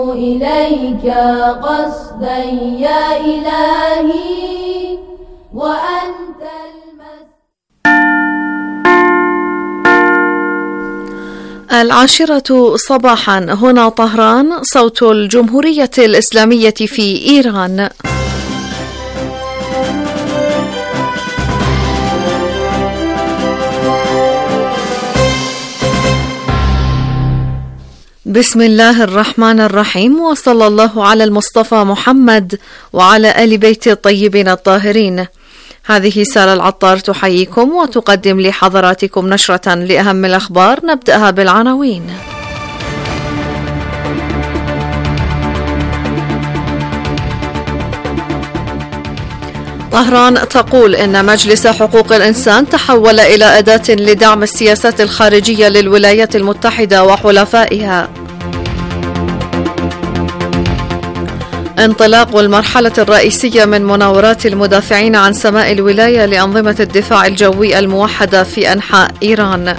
إليك قصدا يا إلهي وأنت العاشرة صباحا، هنا طهران، صوت الجمهورية الإسلامية في إيران. بسم الله الرحمن الرحيم، وصلى الله على المصطفى محمد وعلى آل بيت الطيبين الطاهرين. هذه سارة العطار تحييكم وتقدم لحضراتكم نشرة لأهم الأخبار، نبدأها بالعناوين. طهران تقول إن مجلس حقوق الإنسان تحول إلى أداة لدعم السياسات الخارجية للولايات المتحدة وحلفائها. انطلاق المرحلة الرئيسية من مناورات المدافعين عن سماء الولاية لأنظمة الدفاع الجوي الموحدة في أنحاء إيران.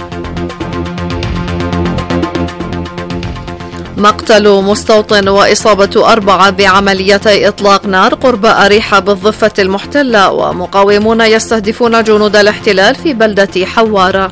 مقتل مستوطن وإصابة 4 بعمليتي إطلاق نار قرب أريحة بالضفة المحتلة، ومقاومون يستهدفون جنود الاحتلال في بلدة حوارة.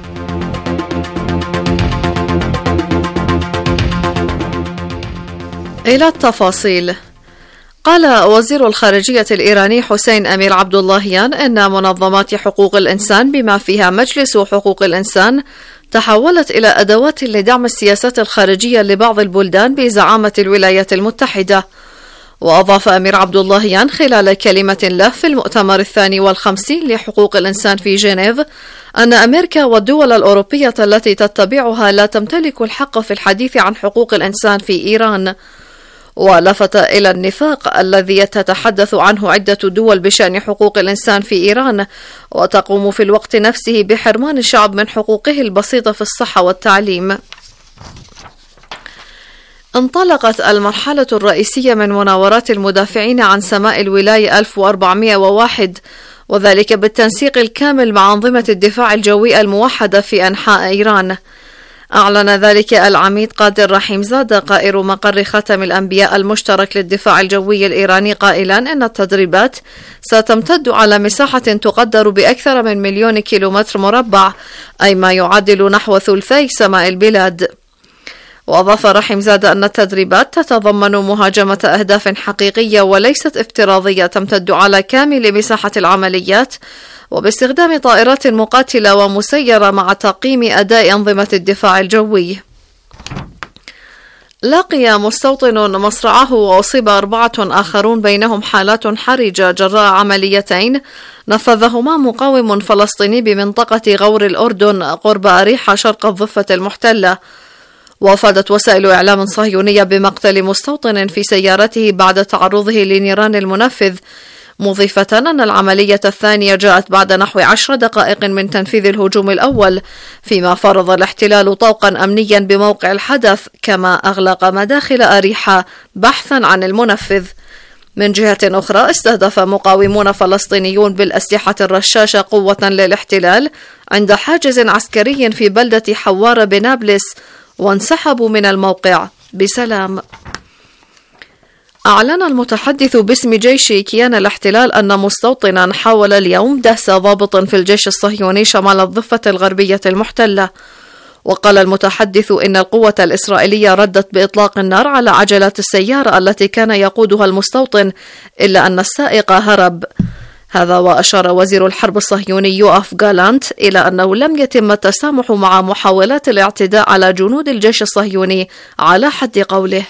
إلى التفاصيل. قال وزير الخارجية الإيراني حسين أمير عبداللهيان إن منظمات حقوق الإنسان بما فيها مجلس حقوق الإنسان تحولت إلى أدوات لدعم السياسات الخارجية لبعض البلدان بزعامة الولايات المتحدة. وأضاف أمير عبداللهيان خلال كلمة له في المؤتمر 52 لحقوق الإنسان في جنيف أن أمريكا والدول الأوروبية التي تتبعها لا تمتلك الحق في الحديث عن حقوق الإنسان في إيران. ولفت إلى النفاق الذي تتحدث عنه عدة دول بشأن حقوق الإنسان في إيران، وتقوم في الوقت نفسه بحرمان الشعب من حقوقه البسيطة في الصحة والتعليم. انطلقت المرحلة الرئيسية من مناورات المدافعين عن سماء الولاية 1401، وذلك بالتنسيق الكامل مع أنظمة الدفاع الجوي الموحدة في أنحاء إيران. أعلن ذلك العميد قادر رحيمزادة قائر مقر خاتم الأنبياء المشترك للدفاع الجوي الإيراني قائلا إن التدريبات ستمتد على مساحة تقدر بأكثر من 1,000,000 كيلومتر مربع، أي ما يعادل نحو ثلثي سماء البلاد. وأضاف رحيمزادة أن التدريبات تتضمن مهاجمة أهداف حقيقية وليست افتراضية تمتد على كامل مساحة العمليات، وباستخدام طائرات مقاتلة ومسيرة مع تقييم أداء أنظمة الدفاع الجوي. لقي مستوطن مصرعه وأصيب 4 آخرون بينهم حالات حرجة جراء عمليتين نفذهما مقاوم فلسطيني بمنطقة غور الأردن قرب أريحة شرق الضفة المحتلة. وافادت وسائل إعلام صهيونية بمقتل مستوطن في سيارته بعد تعرضه لنيران المنفذ، مضيفة أن العملية الثانية جاءت بعد نحو 10 دقائق من تنفيذ الهجوم الأول، فيما فرض الاحتلال طوقا أمنيا بموقع الحدث، كما أغلق مداخل أريحة بحثا عن المنفذ. من جهة أخرى استهدف مقاومون فلسطينيون بالأسلحة الرشاشة قوة للاحتلال عند حاجز عسكري في بلدة حوارة بنابلس، وانسحبوا من الموقع بسلام. أعلن المتحدث باسم جيش كيان الاحتلال أن مستوطنا حاول اليوم دهس ضابط في الجيش الصهيوني شمال الضفة الغربية المحتلة. وقال المتحدث إن القوة الإسرائيلية ردت بإطلاق النار على عجلات السيارة التي كان يقودها المستوطن، إلا أن السائق هرب. هذا وأشار وزير الحرب الصهيوني يوآف جالانت إلى أنه لم يتم التسامح مع محاولات الاعتداء على جنود الجيش الصهيوني على حد قوله.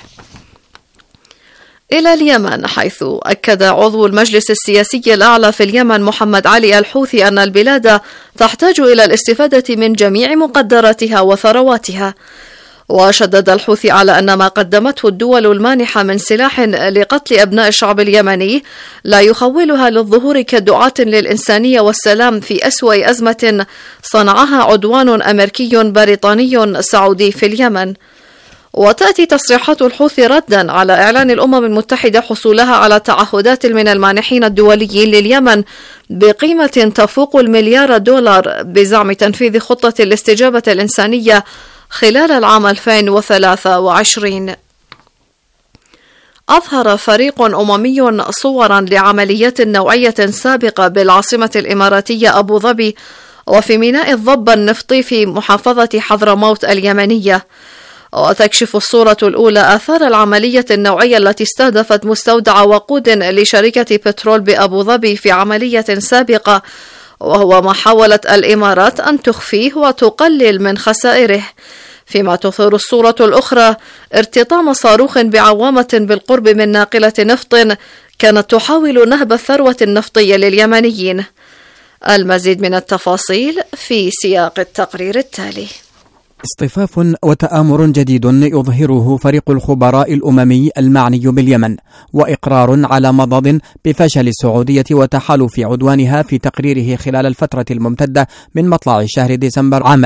إلى اليمن، حيث أكد عضو المجلس السياسي الأعلى في اليمن محمد علي الحوثي أن البلاد تحتاج إلى الاستفادة من جميع مقدراتها وثرواتها. وشدد الحوثي على أن ما قدمته الدول المانحة من سلاح لقتل أبناء الشعب اليمني لا يخولها للظهور كدعاة للإنسانية والسلام في أسوأ أزمة صنعها عدوان أمريكي بريطاني سعودي في اليمن. وتأتي تصريحات الحوثي ردا على إعلان الأمم المتحدة حصولها على تعهدات من المانحين الدوليين لليمن بقيمة تفوق $1,000,000,000 بزعم تنفيذ خطة الاستجابة الإنسانية خلال العام 2023. أظهر فريق أممي صورا لعمليات نوعية سابقة بالعاصمة الإماراتية أبو ظبي وفي ميناء الضبة النفطي في محافظة حضرموت اليمنية. وتكشف الصورة الأولى آثار العملية النوعية التي استهدفت مستودع وقود لشركة بترول بأبو ظبي في عملية سابقة، وهو ما حاولت الإمارات أن تخفيه وتقلل من خسائره. فيما تظهر الصورة الأخرى ارتطام صاروخ بعوامة بالقرب من ناقلة نفط كانت تحاول نهب الثروة النفطية لليمنيين. المزيد من التفاصيل في سياق التقرير التالي. اصطفاف وتآمر جديد يظهره فريق الخبراء الأممي المعني باليمن، وإقرار على مضض بفشل السعودية وتحالف عدوانها في تقريره خلال الفترة الممتدة من مطلع شهر ديسمبر عام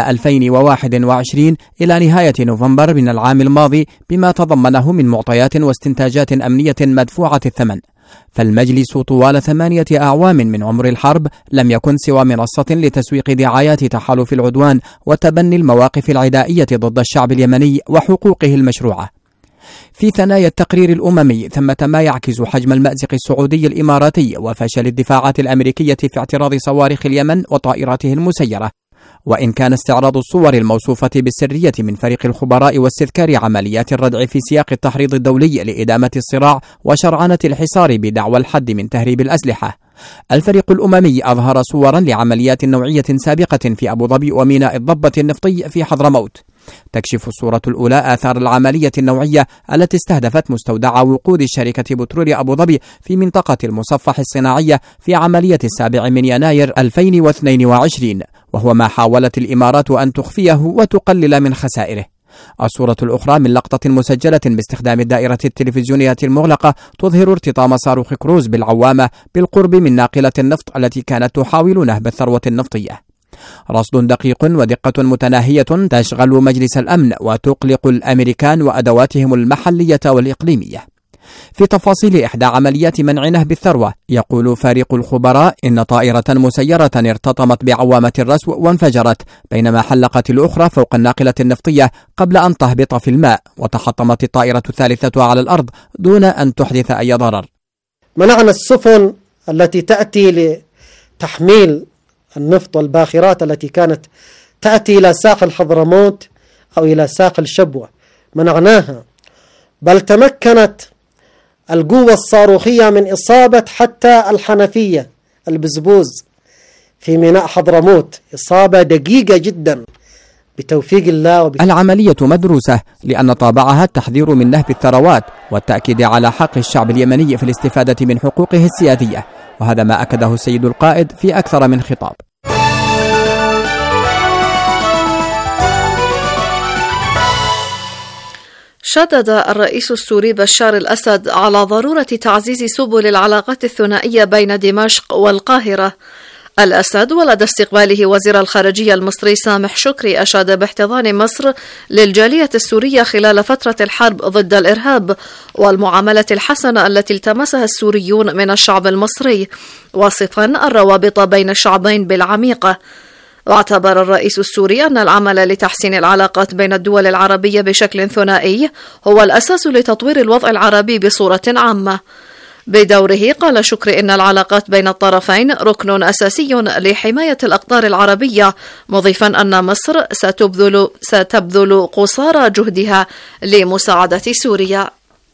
2021 إلى نهاية نوفمبر من العام الماضي، بما تضمنه من معطيات واستنتاجات أمنية مدفوعة الثمن. فالمجلس طوال 8 أعوام من عمر الحرب لم يكن سوى منصة لتسويق دعايات تحالف العدوان وتبني المواقف العدائية ضد الشعب اليمني وحقوقه المشروعة. في ثنايا التقرير الأممي ثمة ما يعكس حجم المأزق السعودي الإماراتي وفشل الدفاعات الأمريكية في اعتراض صواريخ اليمن وطائراته المسيرة. وإن كان استعراض الصور الموصوفة بالسرية من فريق الخبراء واستذكار عمليات الردع في سياق التحريض الدولي لإدامة الصراع وشرعنة الحصار بدعوى الحد من تهريب الأسلحة، الفريق الأممي أظهر صورا لعمليات نوعية سابقة في أبو ظبي وميناء الضبة النفطي في حضرموت. تكشف الصورة الأولى آثار العملية النوعية التي استهدفت مستودع وقود شركة بترول أبو ظبي في منطقة المصفح الصناعية في عملية 7 يناير 2022، وهو ما حاولت الإمارات أن تخفيه وتقلل من خسائره. الصورة الأخرى من لقطة مسجلة باستخدام الدائرة التلفزيونية المغلقة تظهر ارتطام صاروخ كروز بالعوامة بالقرب من ناقلة النفط التي كانت تحاول نهب الثروة النفطية. رصد دقيق ودقة متناهية تشغل مجلس الأمن وتقلق الأمريكان وأدواتهم المحلية والإقليمية. في تفاصيل إحدى عمليات منع نهب الثروة، يقول فريق الخبراء إن طائرة مسيرة ارتطمت بعوامة الرسو وانفجرت، بينما حلقت الأخرى فوق الناقلة النفطية قبل أن تهبط في الماء، وتحطمت الطائرة الثالثة على الأرض دون أن تحدث أي ضرر. منعنا السفن التي تأتي لتحميل النفط والباخرات التي كانت تأتي إلى ساحل حضرموت أو إلى ساحل شبوة، منعناها، بل تمكنت القوة الصاروخية من إصابة حتى الحنفية البزبوز في ميناء حضرموت، إصابة دقيقة جدا بتوفيق الله العملية مدروسة لأن طابعها التحذير من نهب الثروات والتأكيد على حق الشعب اليمني في الاستفادة من حقوقه السيادية، وهذا ما أكده السيد القائد في أكثر من خطاب. شدد الرئيس السوري بشار الأسد على ضرورة تعزيز سبل العلاقات الثنائية بين دمشق والقاهرة. الأسد ولدى استقباله وزير الخارجية المصري سامح شكري أشاد باحتضان مصر للجالية السورية خلال فترة الحرب ضد الإرهاب والمعاملة الحسنة التي التمسها السوريون من الشعب المصري، واصفا الروابط بين الشعبين بالعميقة. واعتبر الرئيس السوري أن العمل لتحسين العلاقات بين الدول العربية بشكل ثنائي هو الأساس لتطوير الوضع العربي بصورة عامة. بدوره قال شكري إن العلاقات بين الطرفين ركن أساسي لحماية الأقطار العربية، مضيفا أن مصر ستبذل قصارى جهدها لمساعدة سوريا.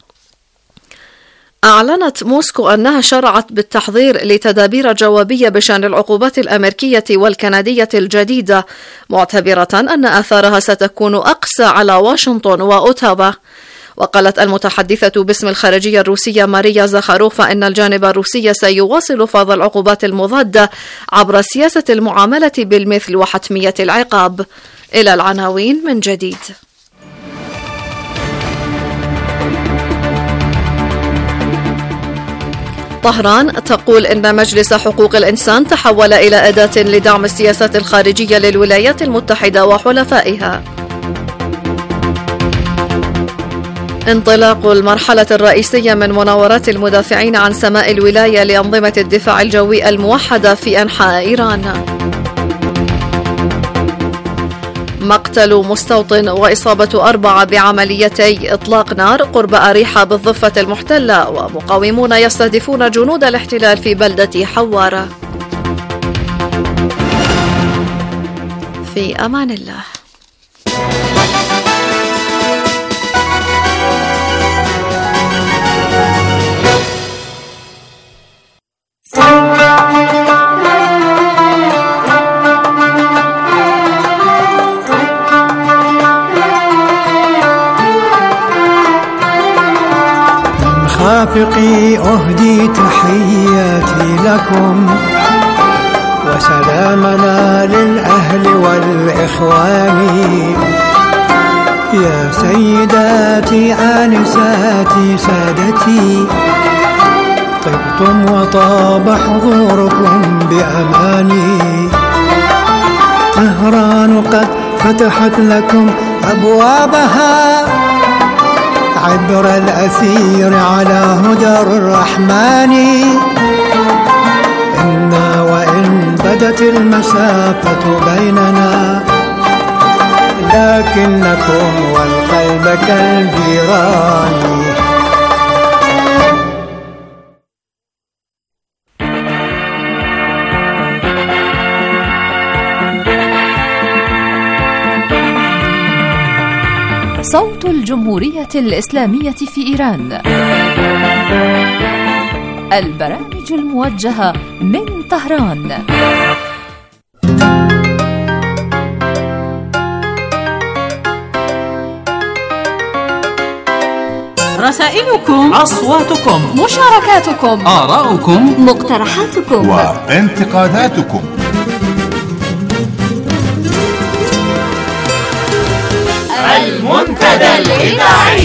أعلنت موسكو أنها شرعت بالتحضير لتدابير جوابية بشأن العقوبات الأمريكية والكندية الجديدة، معتبرة أن آثارها ستكون أقسى على واشنطن وأوتاوا. وقالت المتحدثة باسم الخارجية الروسية ماريا زخاروفا أن الجانب الروسي سيواصل فرض العقوبات المضادة عبر سياسة المعاملة بالمثل وحتمية العقاب. إلى العناوين من جديد. طهران تقول إن مجلس حقوق الإنسان تحول إلى أداة لدعم السياسات الخارجية للولايات المتحدة وحلفائها. انطلاق المرحلة الرئيسية من مناورات المدافعين عن سماء الولاية لأنظمة الدفاع الجوي الموحدة في أنحاء إيران. مقتل مستوطن وإصابة 4 بعمليتي إطلاق نار قرب أريحة بالضفة المحتلة، ومقاومون يستهدفون جنود الاحتلال في بلدة حوارة. في أمان الله. خافقي أهدي تحياتي لكم وسلامنا للأهل والإخوان، يا سيداتي آنساتي سادتي، طبتم وطاب حضوركم بأماني. طهران قد فتحت لكم أبوابها عبر الأثير على هدى الرحمن. إنا وإن بدت المسافة بيننا لكنكم والقلب كالجيران. صوت الجمهورية الإسلامية في إيران، البرامج الموجهة من طهران. رسائلكم، أصواتكم، مشاركاتكم، آراؤكم، مقترحاتكم وانتقاداتكم. المنتدى الإذاعي.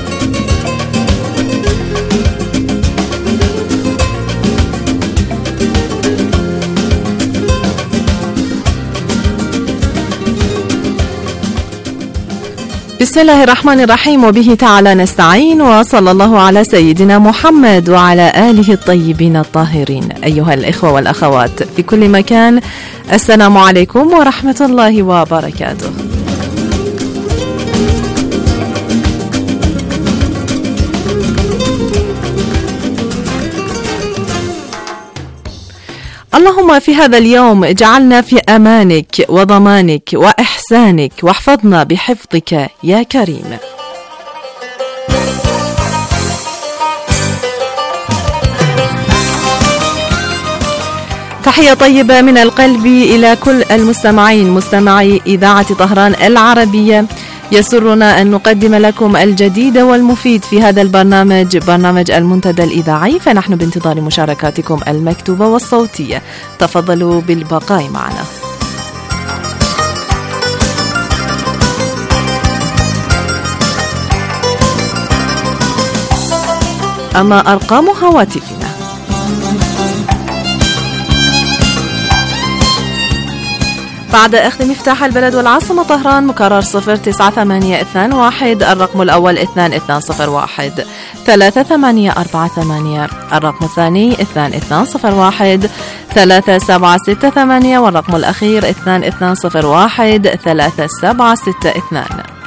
بسم الله الرحمن الرحيم، وبه تعالى نستعين، وصلى الله على سيدنا محمد وعلى آله الطيبين الطاهرين. أيها الإخوة والأخوات في كل مكان، السلام عليكم ورحمة الله وبركاته. اللهم في هذا اليوم اجعلنا في أمانك وضمانك وإحسانك، واحفظنا بحفظك يا كريم. تحية طيبة من القلب إلى كل المستمعين، مستمعي إذاعة طهران العربية. يسرنا أن نقدم لكم الجديد والمفيد في هذا البرنامج، برنامج المنتدى الإذاعي، فنحن بانتظار مشاركاتكم المكتوبة والصوتية. تفضلوا بالبقاء معنا. أما أرقام هواتفنا: بعد أخذ مفتاح البلد والعاصمة طهران مكرر 09821، الرقم الأول 2201 3848، الرقم الثاني 2201 3768، والرقم الأخير 2201 3762.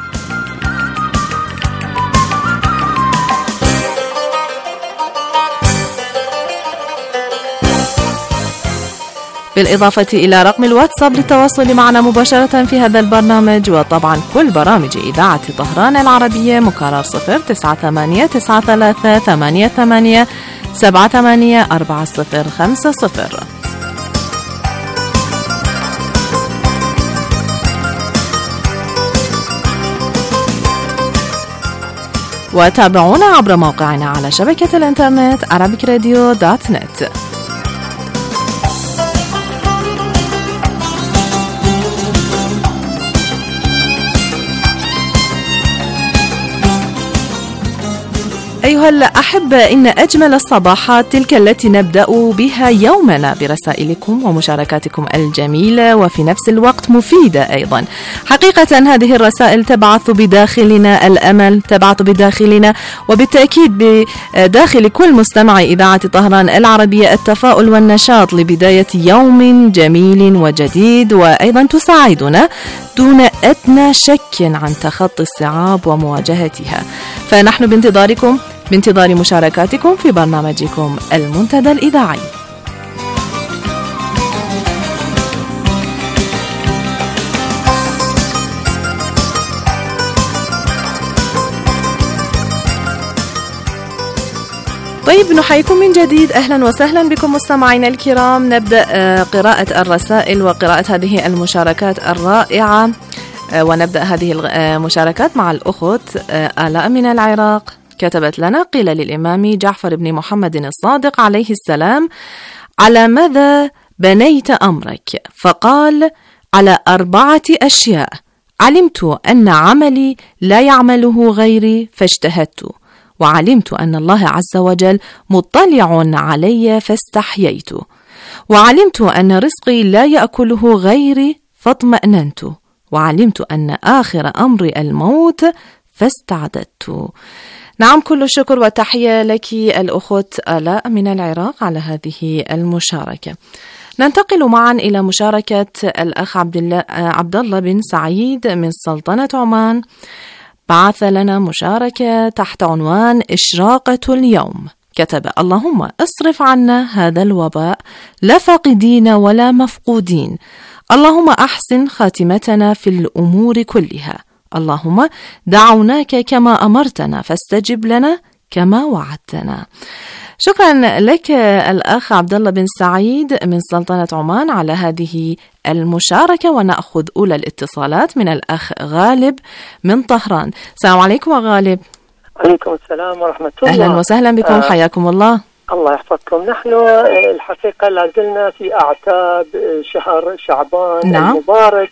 بالإضافة إلى رقم الواتساب للتواصل معنا مباشرة في هذا البرنامج، وطبعا كل برامج إذاعة طهران العربية، مكرر 0989388784050. وتابعونا عبر موقعنا على شبكة الإنترنت arabicradio.net. أيها الأحبة، إن أجمل الصباحات تلك التي نبدأ بها يومنا برسائلكم ومشاركاتكم الجميلة وفي نفس الوقت مفيدة أيضا. حقيقة هذه الرسائل تبعث بداخلنا الأمل، تبعث بداخلنا وبالتأكيد بداخل كل مستمع إذاعة طهران العربية التفاؤل والنشاط لبداية يوم جميل وجديد، وأيضا تساعدنا دون أدنى شك عن تخطي الصعاب ومواجهتها. فنحن بانتظار مشاركاتكم في برنامجكم المنتدى الإذاعي. طيب، نحييكم من جديد، أهلا وسهلا بكم مستمعينا الكرام. نبدأ قراءة الرسائل وقراءة هذه المشاركات الرائعة، ونبدأ هذه المشاركات مع الأخت آلاء من العراق. كتبت لنا: قيل للإمام جعفر بن محمد الصادق عليه السلام: على ماذا بنيت أمرك؟ فقال: على 4 أشياء. علمت أن عملي لا يعمله غيري فاجتهدت، وعلمت أن الله عز وجل مطلع علي فاستحييت، وعلمت أن رزقي لا يأكله غيري فاطمأننت، وعلمت أن آخر أمر الموت فاستعددت. نعم، كل الشكر والتحية لك الأخت آلاء من العراق على هذه المشاركة. ننتقل معا إلى مشاركة الأخ عبد الله بن سعيد من سلطنة عمان. بعث لنا مشاركة تحت عنوان إشراقة اليوم. كتب: اللهم اصرف عنا هذا الوباء، لا فاقدين ولا مفقودين. اللهم أحسن خاتمتنا في الأمور كلها. اللهم دعوناك كما أمرتنا فاستجب لنا كما وعدتنا. شكرا لك الأخ عبد الله بن سعيد من سلطنة عمان على هذه المشاركة. ونأخذ أولى الاتصالات من الأخ غالب من طهران. السلام عليكم غالب. عليكم السلام ورحمة الله. أهلا وسهلا بكم، حياكم الله. الله يحفظكم. نحن الحقيقة لازلنا في أعتاب شهر شعبان المبارك،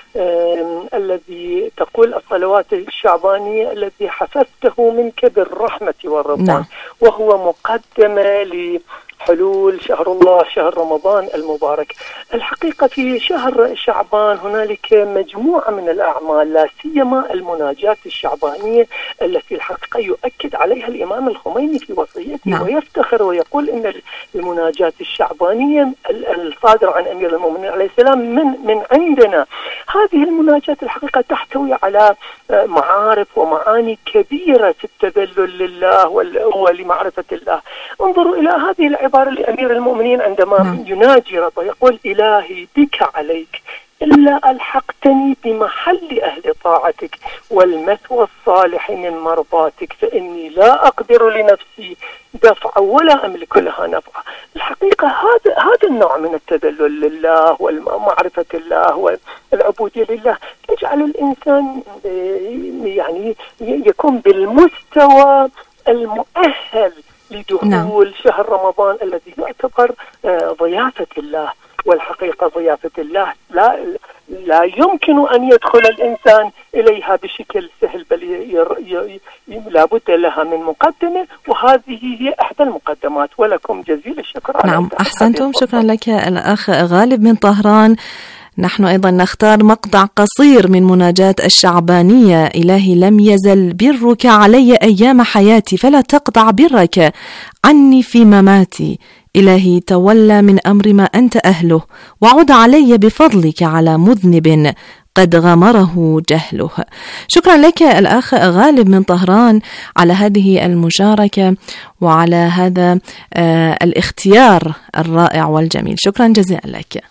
الذي تقول الصلوات الشعبانية الذي حفظته منك بالرحمة والرضوان، وهو مقدمة لحلول شهر الله شهر رمضان المبارك. الحقيقة في شهر شعبان هنالك مجموعة من الأعمال، لا سيما المناجاة الشعبانية التي الحقيقة يؤكد عليها الإمام الخميني في وصيته، ويفتخر ويقول إن المناجاة الشعبانية الصادرة عن أمير المؤمنين عليه السلام من عندنا. هذه المناجاة الحقيقة تحتوي على معارف ومعاني كبيرة في التذلل لله ولمعرفة الله. انظروا إلى هذه العبارة لأمير المؤمنين عندما يناجي ربه، يقول: إلهي بك عليك إلا ألحقتني بمحل أهل طاعتك والمثوى الصالح من مرضاتك، فإني لا أقدر لنفسي دفع ولا أملك لها نفع. الحقيقة هذا النوع من التذلل لله ومعرفة الله والعبودية لله تجعل الإنسان يعني يكون بالمستوى المؤهل لدخول شهر رمضان الذي يعتبر ضيافة الله. والحقيقة ضيافة الله لا يمكن أن يدخل الإنسان إليها بشكل سهل، بل لابد لها من مقدمة، وهذه هي إحدى المقدمات. ولكم جزيل الشكر. نعم، أحسنتم. شكرا لك الأخ غالب من طهران. نحن أيضا نختار مقطع قصير من مناجاة الشعبانية. إلهي لم يزل برك علي أيام حياتي، فلا تقطع برك عني في مماتي. إلهي تولى من أمر ما أنت أهله، وعد علي بفضلك على مذنب قد غمره جهله. شكرا لك الأخ غالب من طهران على هذه المشاركة وعلى هذا الاختيار الرائع والجميل. شكرا جزيلا لك.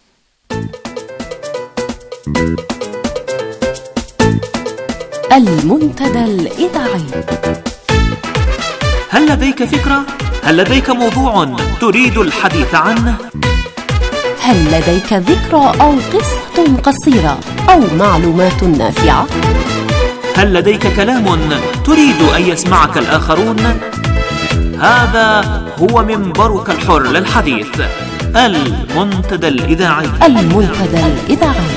المنتدى الإذاعي. هل لديك فكرة؟ هل لديك موضوع تريد الحديث عنه؟ هل لديك ذكرى أو قصة قصيرة أو معلومات نافعة؟ هل لديك كلام تريد أن يسمعك الآخرون؟ هذا هو منبرك الحر للحديث، المنتدى الإذاعي. المنتدى الإذاعي.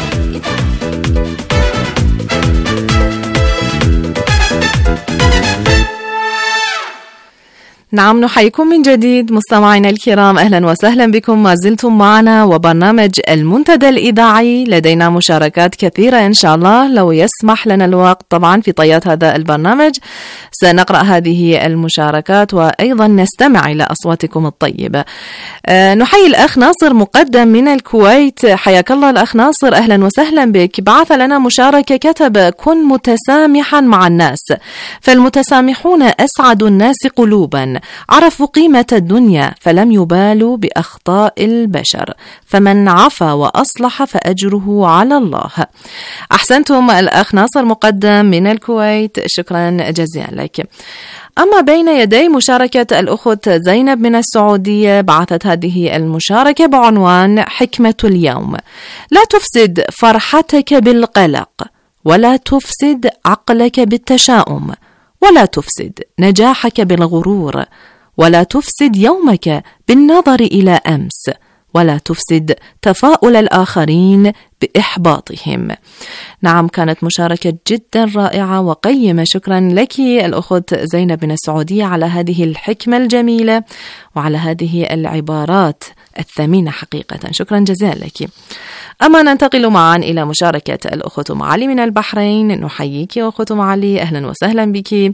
نعم، نحييكم من جديد مستمعينا الكرام، أهلا وسهلا بكم. ما زلتم معنا وبرنامج المنتدى الإذاعي. لدينا مشاركات كثيرة إن شاء الله، لو يسمح لنا الوقت طبعا في طيات هذا البرنامج سنقرأ هذه المشاركات وأيضا نستمع إلى أصواتكم الطيبة. نحيي الأخ ناصر مقدم من الكويت، حياك الله الأخ ناصر، أهلا وسهلا بك. بعث لنا مشاركة كتب: كن متسامحا مع الناس فالمتسامحون أسعد الناس قلوبا، عرفوا قيمة الدنيا فلم يبالوا بأخطاء البشر، فمن عفا وأصلح فأجره على الله. أحسنتم الأخ ناصر مقدم من الكويت، شكرا جزيلا لك. أما بين يدي مشاركة الأخت زينب من السعودية، بعثت هذه المشاركة بعنوان: حكمة اليوم: لا تفسد فرحتك بالقلق، ولا تفسد عقلك بالتشاؤم، ولا تفسد نجاحك بالغرور، ولا تفسد يومك بالنظر إلى أمس، ولا تفسد تفاؤل الآخرين بإحباطهم. نعم، كانت مشاركة جدا رائعة وقيمة. شكرا لك الأخت زينب من السعودية على هذه الحكمة الجميلة وعلى هذه العبارات الثمينة حقيقة، شكرا جزيلا لك. أما ننتقل معا إلى مشاركة الأخت أم علي من البحرين. نحييك يا أخت أم علي، أهلا وسهلا بك.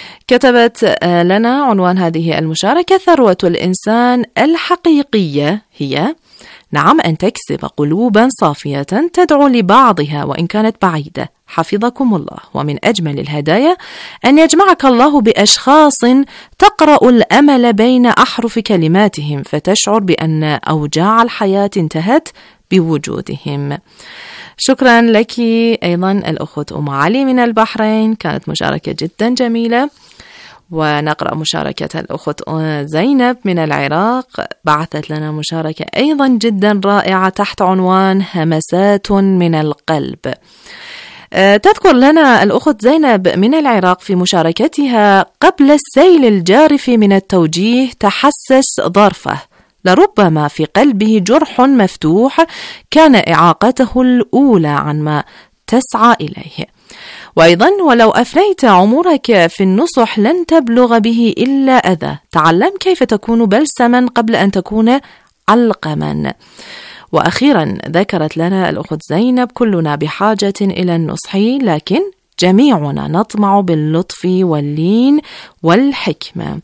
كتبت لنا عنوان هذه المشاركة: ثروة الإنسان الحقيقية هي نعم أن تكسب قلوبا صافية تدعو لبعضها وإن كانت بعيدة، حفظكم الله. ومن أجمل الهدايا أن يجمعك الله بأشخاص تقرأ الأمل بين أحرف كلماتهم، فتشعر بأن أوجاع الحياة انتهت بوجودهم. شكرا لك أيضا الأخت أم علي من البحرين، كانت مشاركة جدا جميلة. ونقرأ مشاركة الأخت زينب من العراق، بعثت لنا مشاركة أيضا جدا رائعة تحت عنوان: همسات من القلب. تذكر لنا الأخت زينب من العراق في مشاركتها: قبل السيل الجارف من التوجيه تحسس ظرفه، لربما في قلبه جرح مفتوح كان إعاقته الأولى عن ما تسعى إليه. وأيضا: ولو أفنيت عمرك في النصح لن تبلغ به إلا أذى، تعلم كيف تكون بلسما قبل أن تكون علقما. وأخيرا ذكرت لنا الأخت زينب: كلنا بحاجة إلى النصح، لكن جميعنا نطمع باللطف واللين والحكمة.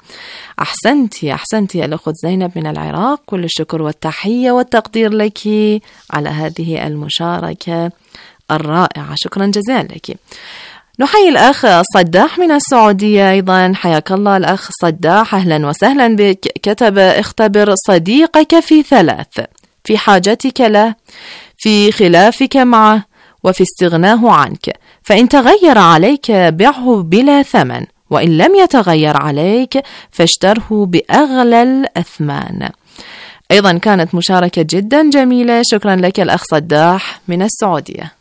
أحسنتي الأخت زينب من العراق، كل الشكر والتحية والتقدير لك على هذه المشاركة الرائعة، شكرا جزيلا لك. نحيي الأخ صداح من السعودية أيضا، حياك الله الأخ صداح، أهلا وسهلا بك. كتب: اختبر صديقك في ثلاث: في حاجتك له، في خلافك معه، وفي استغناه عنك، فإن تغير عليك بعه بلا ثمن، وإن لم يتغير عليك فاشتره بأغلى الأثمان. أيضا كانت مشاركة جدا جميلة، شكرا لك الأخ صداح من السعودية.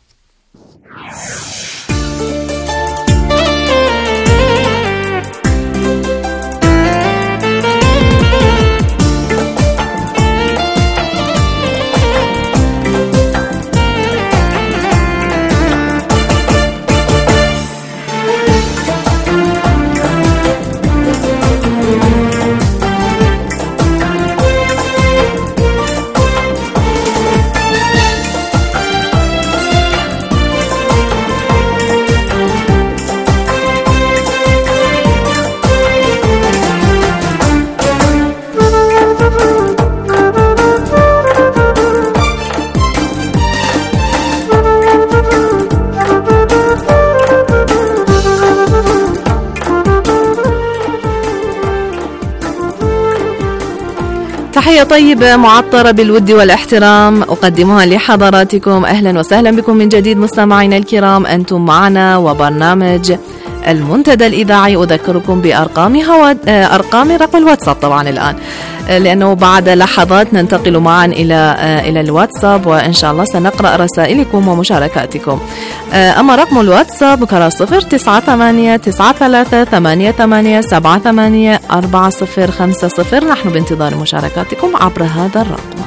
تحية طيبة معطرة بالود والاحترام أقدمها لحضراتكم. أهلا وسهلا بكم من جديد مستمعينا الكرام، أنتم معنا وبرنامج المنتدى الإذاعي. أذكركم أرقام رقم الواتساب طبعا الآن، لأنه بعد لحظات ننتقل معا إلى الواتساب، وإن شاء الله سنقرأ رسائلكم ومشاركاتكم. أما رقم الواتساب كرا 0989338784050. نحن بانتظار مشاركاتكم عبر هذا الرقم.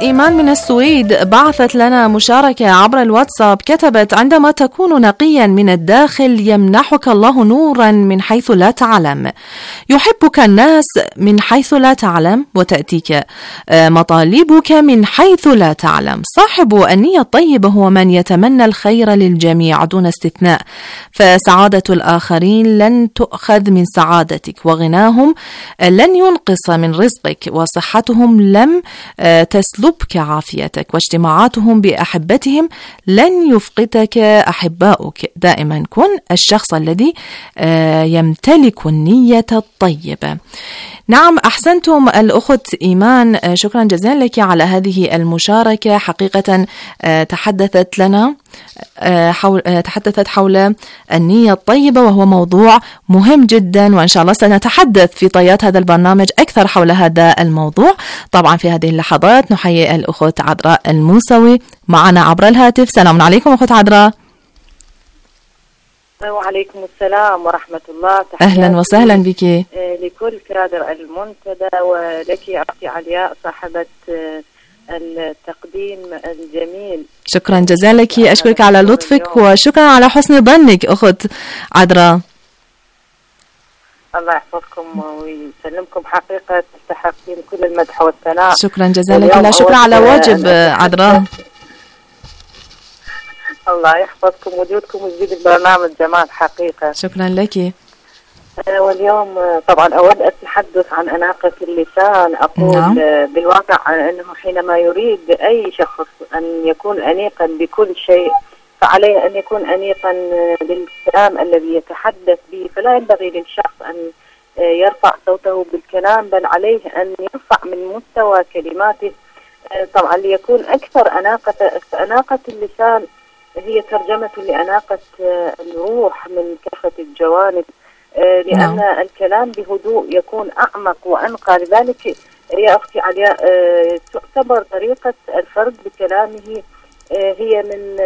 إيمان من السويد بعثت لنا مشاركة عبر الواتساب، كتبت: عندما تكون نقيا من الداخل يمنحك الله نورا من حيث لا تعلم، يحبك الناس من حيث لا تعلم، وتأتيك مطالبك من حيث لا تعلم. صاحب النية الطيبة هو من يتمنى الخير للجميع دون استثناء، فسعادة الآخرين لن تؤخذ من سعادتك، وغناهم لن ينقص من رزقك، وصحتهم لم تسلبك عافيتك، واجتماعاتهم بأحبتهم لن يفقدك أحباؤك. دائما كن الشخص الذي يمتلك النية الطيبة. نعم، أحسنتم الأخت إيمان، شكرا جزيلا لك على هذه المشاركة. حقيقة تحدثت حول النية الطيبة، وهو موضوع مهم جدا، وإن شاء الله سنتحدث في طيات هذا البرنامج أكثر حول هذا الموضوع. طبعا في هذه اللحظات نحيي الأخت عذراء الموسوي معنا عبر الهاتف. سلام عليكم أخت عذراء. وعليكم السلام ورحمة الله. أهلا وسهلا بك. لكل كادر المنتدى، ولك أختي علياء صاحبة التقديم الجميل. شكرا جزيلا لك، أشكرك على لطفك وشكرا على حسن ظنك أخت عذراء. الله يحفظكم ويسلمكم، حقيقة تستحقين كل المدح والثناء. شكرا جزيلا لك، لا شكرا على واجب عذراء. الله يحفظكم، وجودكم وجود البرنامج جمال حقيقة. شكرا لك. واليوم طبعا أود التحدث عن أناقة اللسان. أقول نعم. بالواقع أنه حينما يريد أي شخص أن يكون أنيقا بكل شيء، فعليه أن يكون أنيقا بالكلام الذي يتحدث به، فلا ينبغي للشخص أن يرفع صوته بالكلام، بل عليه أن يرفع من مستوى كلماته طبعا ليكون أكثر أناقة اللسان هي ترجمة لأناقة الروح من كافة الجوانب، لأن الكلام بهدوء يكون أعمق وأنقى. لذلك يا أختي علياء تعتبر طريقة الفرد بكلامه هي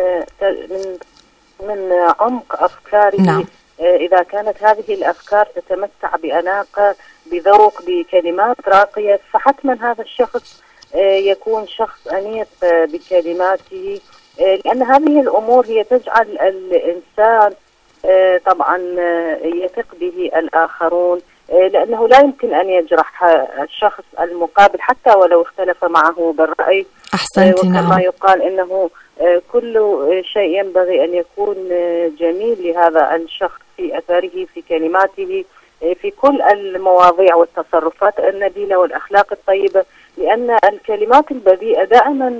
من عمق أفكاره. نعم. إذا كانت هذه الأفكار تتمتع بأناقة، بذوق، بكلمات راقية، فحتما هذا الشخص يكون شخص أنيق بكلماته، لأن هذه الأمور هي تجعل الإنسان طبعا يثق به الآخرون، لأنه لا يمكن أن يجرح الشخص المقابل حتى ولو اختلف معه بالرأي. أحسنتي. نعم. وكما يقال إنه كل شيء ينبغي أن يكون جميل لهذا الشخص في أثره، في كلماته، في كل المواضيع والتصرفات النبيلة والأخلاق الطيبة، لأن الكلمات البذيئة دائما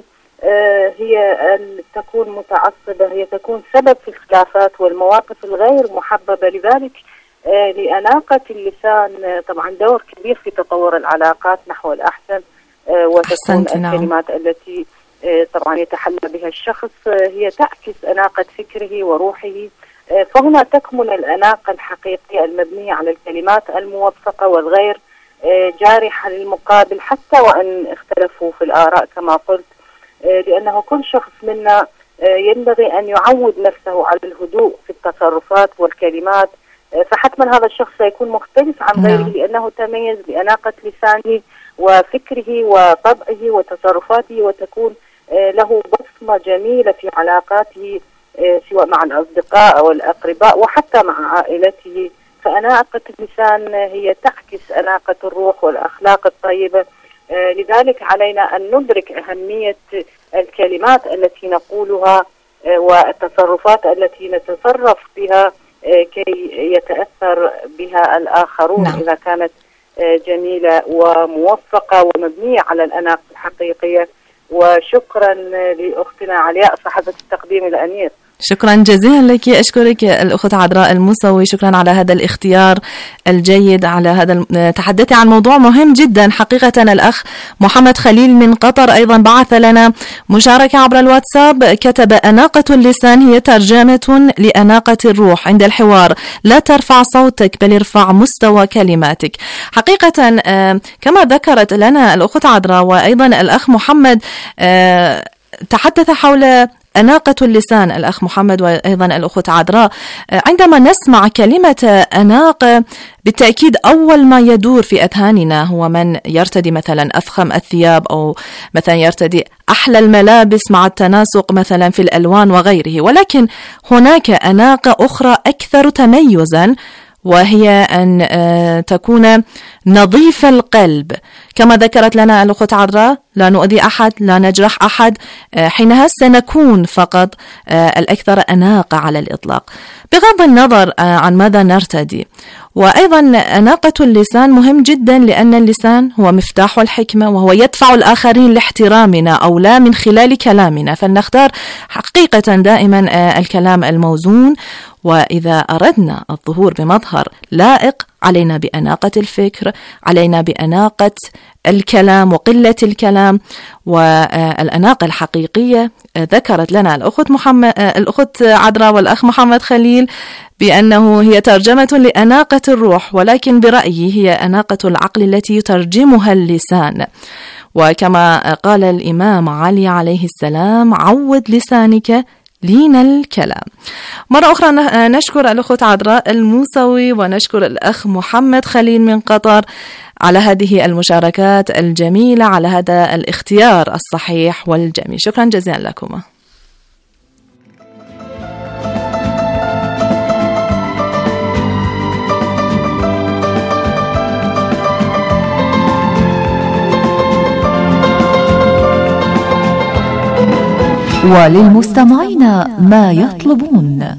هي تكون متعصبة، هي تكون سبب في الخلافات والمواقف الغير محببة. لذلك لأناقة اللسان طبعا دور كبير في تطور العلاقات نحو الأحسن، وتكون الكلمات التي طبعا يتحلى بها الشخص هي تعكس أناقة فكره وروحه، فهنا تكمن الأناقة الحقيقية المبنية على الكلمات الموفقة والغير جارحة للمقابل حتى وأن اختلفوا في الآراء كما قلت، لأنه كل شخص منا ينبغي أن يعود نفسه على الهدوء في التصرفات والكلمات، فحتما هذا الشخص سيكون مختلف عن غيره لأنه تميز بأناقة لسانه وفكره وطبعه وتصرفاته، وتكون له بصمة جميلة في علاقاته سواء مع الأصدقاء أو الأقرباء وحتى مع عائلته. فأناقة اللسان هي تعكس أناقة الروح والأخلاق الطيبة. لذلك علينا أن ندرك أهمية الكلمات التي نقولها والتصرفات التي نتصرف بها كي يتأثر بها الآخرون. نعم. إذا كانت جميلة وموفقة ومبنية على الأناقة الحقيقية. وشكرا لأختنا علياء صاحبة التقديم الأنيق. شكرا جزيلا لك، أشكرك الأخت عذراء الموسوي، شكرا على هذا الاختيار الجيد، على هذا تحدثي عن موضوع مهم جدا. حقيقة الأخ محمد خليل من قطر أيضا بعث لنا مشاركة عبر الواتساب، كتب: أناقة اللسان هي ترجمة لأناقة الروح عند الحوار، لا ترفع صوتك بل ارفع مستوى كلماتك. حقيقة كما ذكرت لنا الأخت عذراء وأيضا الأخ محمد تحدث حول أناقة اللسان الأخ محمد وأيضا الأخت عذراء. عندما نسمع كلمة أناقة بالتأكيد أول ما يدور في أذهاننا هو من يرتدي مثلا أفخم الثياب أو مثلا يرتدي أحلى الملابس مع التناسق مثلا في الألوان وغيره، ولكن هناك أناقة أخرى أكثر تميزا، وهي أن تكون نظيف القلب كما ذكرت لنا الأخت عذراء، لا نؤذي أحد، لا نجرح أحد، حينها سنكون فقط الأكثر أناقة على الإطلاق بغض النظر عن ماذا نرتدي. وأيضا أناقة اللسان مهم جدا، لأن اللسان هو مفتاح الحكمة، وهو يدفع الآخرين لاحترامنا أو لا من خلال كلامنا، فلنختار حقيقة دائما الكلام الموزون. وإذا أردنا الظهور بمظهر لائق علينا بأناقة الفكر، علينا بأناقة الكلام وقلة الكلام. والأناقة الحقيقية ذكرت لنا الأخت عذراء والأخ محمد خليل بأنه هي ترجمة لأناقة الروح، ولكن برأيي هي أناقة العقل التي يترجمها اللسان. وكما قال الإمام علي عليه السلام: عود لسانك لين الكلام. مرة أخرى نشكر الأخت عذراء الموسوي ونشكر الأخ محمد خليل من قطر على هذه المشاركات الجميلة، على هذا الاختيار الصحيح والجميل. شكرا جزيلا لكم. وللمستمعين ما يطلبون.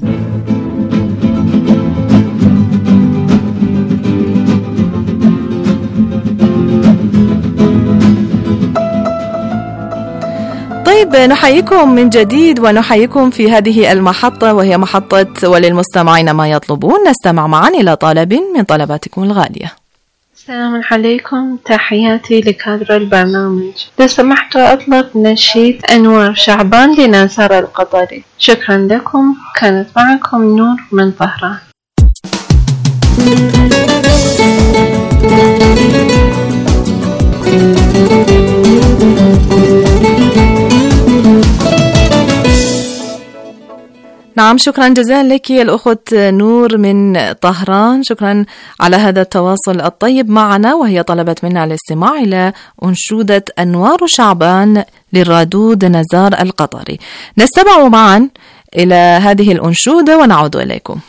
طيب، نحييكم من جديد ونحييكم في هذه المحطة وهي محطة وللمستمعين ما يطلبون. نستمع معا إلى طلب من طلباتكم الغالية. السلام عليكم، تحياتي لكادر البرنامج. لو سمحتوا أطلب نشيد أنوار شعبان لنزار القطري. شكرا لكم، كانت معكم نور من طهران. نعم، شكرا جزيلا لك يا الأخت نور من طهران، شكرا على هذا التواصل الطيب معنا. وهي طلبت منا الاستماع إلى أنشودة أنوار شعبان للرادود نزار القطري. نستمع معا إلى هذه الأنشودة ونعود إليكم.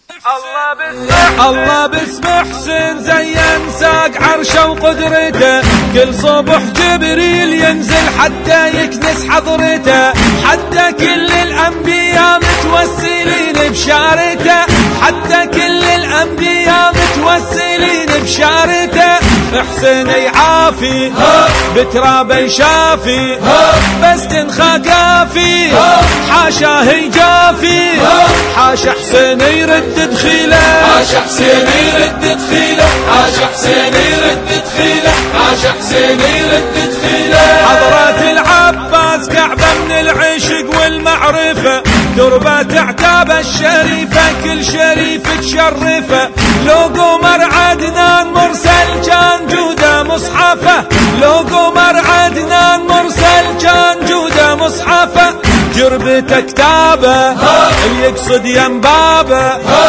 الله باسم حسين زين ساق عرشه وقدرته، كل صبح جبريل ينزل حتى يكنس حضرته، حتى كل الأنبياء متوسلين بشارته، حتى كل الأنبياء متوسلين بشارته. حسين يعافي بترابه يشافي، بس تنخى قافي حاشاه يجافي، حاشا حسين يرد دخيله، حاشا حسين يرد دخيله، حاشا حسين يرد دخيله، حاشا حسين يرد دخيله. حضرات العباس كعبة من العشق والمعرفة، تربة عتابة الشريفة كل شريف تشرفه. لو قمر عدنان مرسل كان جوده مصحفه، لو قمر عدنان مرسل كان جوده مصحفه. جربته كتابه اللي يقصد ينبابه،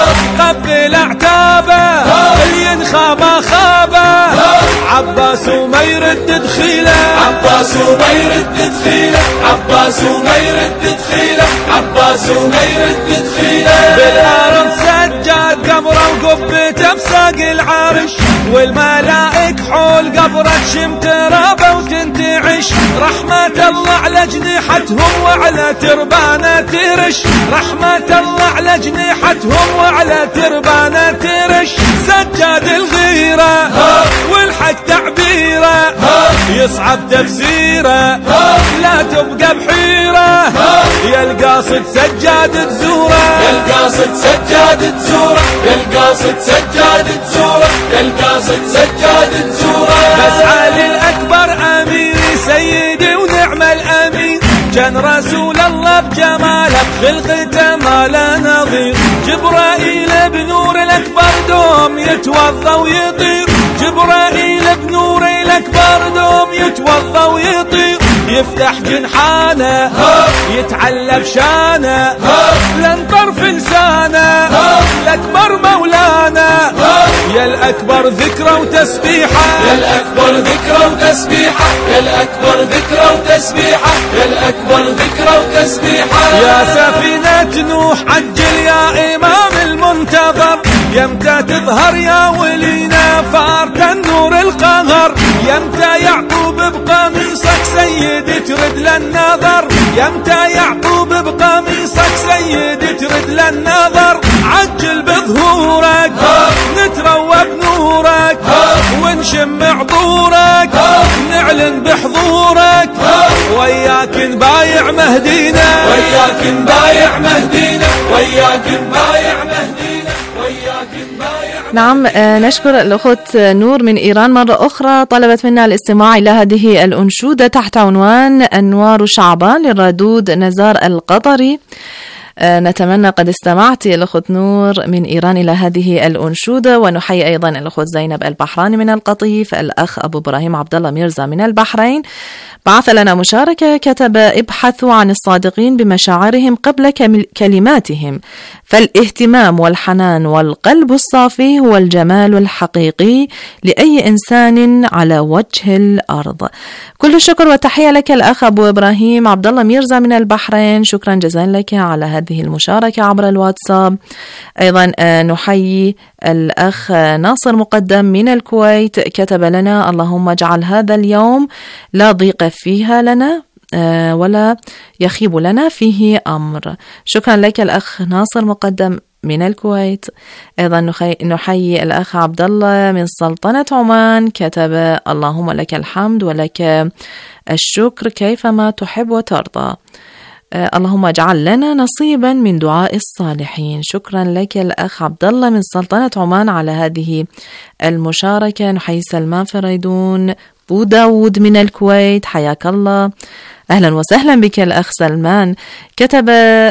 قبل اعتابه اللي ينخى ما خابه. عباس وما يرد دخيله، عباس وما يرد دخيله، عباس وما يرد دخيله، عباس وما يرد دخيله. بالارض سجاد قبره وقبته بساق العرش، والملائك حول قبره تشم ترابه وتنتعش. رحمة الله على جنيحتهم وعلى تربانه ترش، رحمة الله على جنيحتهم وعلى تربانه ترش. سجاد الغيرة والحق تعبيره، يصعب تفسيره لا تبقى بحيرة. يا القاصد سجاد تزوره، يا القاصد سجاد تزوره، يا القاصد سجاد تزوره، يا القاصد سجاد تزوره. بس علي الأكبر أميري سيدي ونعم الأمين، كان رسول الله بجماله بخلقته ما لا نظير. جبرائيل بنور الأكبر دوم يتوضى ويطير، جبرائيل بنور الأكبر دوم يتوضى ويطير. يفتح جنحانه يتعلى بشانه لن طرف لسانه الأكبر مولانا يا الأكبر ذكرى وتسبيحة يا الأكبر ذكرى وتسبيحة يا الأكبر ذكرى وتسبيحة يا الأكبر ذكرى وتسبيحة يا سفينة نوح عجل يا إمام المنتظر يمتى تظهر يا ولينا فارت النور القهر يمتى يعقوب بقميصك سيد ترد للنظر يمتى يعقوب بقميصك سيد ترد للنظر عجل بظهورك نتروى بنورك ونشم عطورك نعلن بحضورك وياك نبايع مهدينا وياك نبايع مهدينا وياك نبايع مهدينا وياك نبايع. نعم، نشكر الأخت نور من إيران مرة أخرى طلبت منا الاستماع إلى هذه الأنشودة تحت عنوان أنوار شعبان للردود نزار القطري. نتمنى قد استمعت الأخت نور من إيران إلى هذه الأنشودة، ونحيي أيضا الأخت زينب البحراني من القطيف، الأخ أبو إبراهيم عبد الله ميرزا من البحرين بعث لنا مشاركة كتب: ابحثوا عن الصادقين بمشاعرهم قبل كلماتهم، فالاهتمام والحنان والقلب الصافي هو الجمال الحقيقي لأي إنسان على وجه الأرض. كل الشكر والتحية لك الأخ أبو إبراهيم عبد الله ميرزا من البحرين، شكرا جزيلا لك على هذه المشاركة عبر الواتساب. أيضا نحيي الأخ ناصر مقدم من الكويت كتب لنا: اللهم اجعل هذا اليوم لا ضيق فيها لنا ولا يخيب لنا فيه أمر. شكرا لك الأخ ناصر مقدم من الكويت. أيضا نحيي الأخ عبد الله من سلطنة عمان كتب: اللهم لك الحمد ولك الشكر كيفما تحب وترضى، اللهم اجعل لنا نصيبا من دعاء الصالحين. شكرا لك الأخ عبد الله من سلطنة عمان على هذه المشاركة. نحيي سلمان فريدون بو داود من الكويت، حياك الله، أهلا وسهلا بك الأخ سلمان. كتب: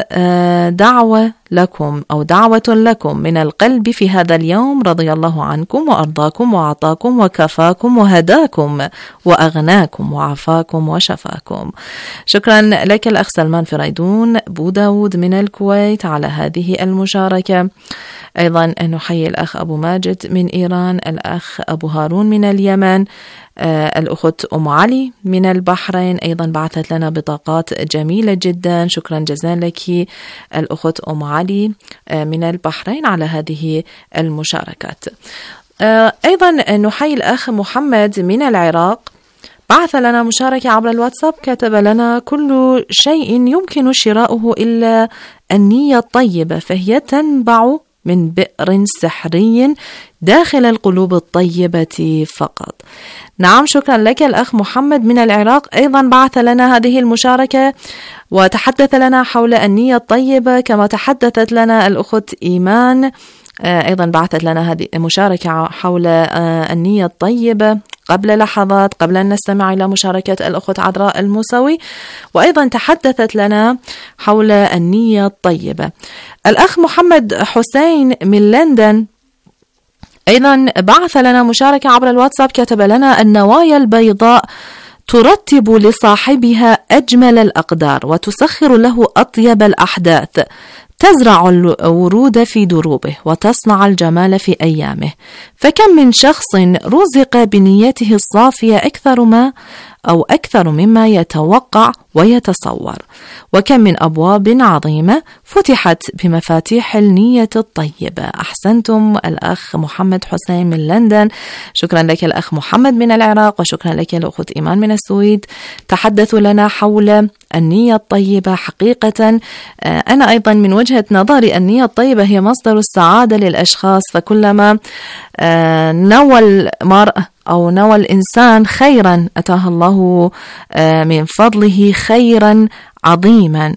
دعوة لكم أو دعوة لكم من القلب في هذا اليوم، رضي الله عنكم وأرضاكم وعطاكم وكفاكم وهداكم وأغناكم وعفاكم وشفاكم. شكرا لك الأخ سلمان فريدون بو داود من الكويت على هذه المشاركة. أيضا نحيي الأخ أبو ماجد من إيران، الأخ أبو هارون من اليمن، الأخت أم علي من البحرين أيضا بعثت لنا بطاقات جميلة جدا، شكرا جزيلا لك الأخت أم علي من البحرين على هذه المشاركات. أيضا نحيي الأخ محمد من العراق بعث لنا مشاركة عبر الواتساب كتب لنا: كل شيء يمكن شراؤه إلا النية الطيبة، فهي تنبع من بئر سحري داخل القلوب الطيبة فقط. نعم، شكرا لك الأخ محمد من العراق، أيضا بعث لنا هذه المشاركة وتحدث لنا حول النية الطيبة كما تحدثت لنا الأخت إيمان، أيضا بعثت لنا هذه المشاركة حول النية الطيبة قبل لحظات قبل أن نستمع إلى مشاركة الأخت عذراء الموسوي، وأيضا تحدثت لنا حول النية الطيبة. الأخ محمد حسين من لندن أيضا بعث لنا مشاركة عبر الواتساب كتب لنا: النوايا البيضاء ترتب لصاحبها أجمل الأقدار وتسخر له أطيب الأحداث، تزرع الورود في دروبه وتصنع الجمال في أيامه، فكم من شخص رزق بنيته الصافية أكثر مما يتوقع ويتصور، وكم من أبواب عظيمة فتحت بمفاتيح النية الطيبة. أحسنتم الأخ محمد حسين من لندن، شكرا لك الأخ محمد من العراق، وشكرا لك الأخت إيمان من السويد. تحدثوا لنا حول النية الطيبة. حقيقة أنا أيضا من وجهة نظري النية الطيبة هي مصدر السعادة للأشخاص، فكلما نوى المرء أو نوى الإنسان خيرا أتاه الله من فضله خيرا عظيما.